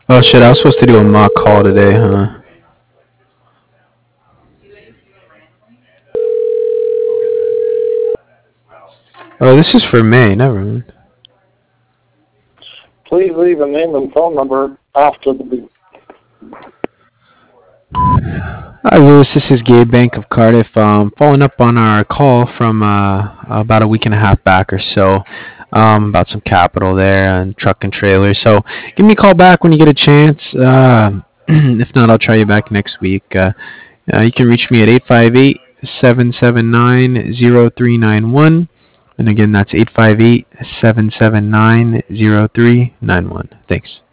Oh shit, I was supposed to do a mock call today, huh? Oh, this is for May, never mind. Please leave a name and phone number after the beep. Hi Lewis, this is Gabe Bank of Cardiff. Following up on our call from about a week and a half back or so, about some capital there and truck and trailer. So give me a call back when you get a chance. If not, I'll try you back next week. You can reach me at 858-779-0391. And again, that's 858-779-0391. Thanks.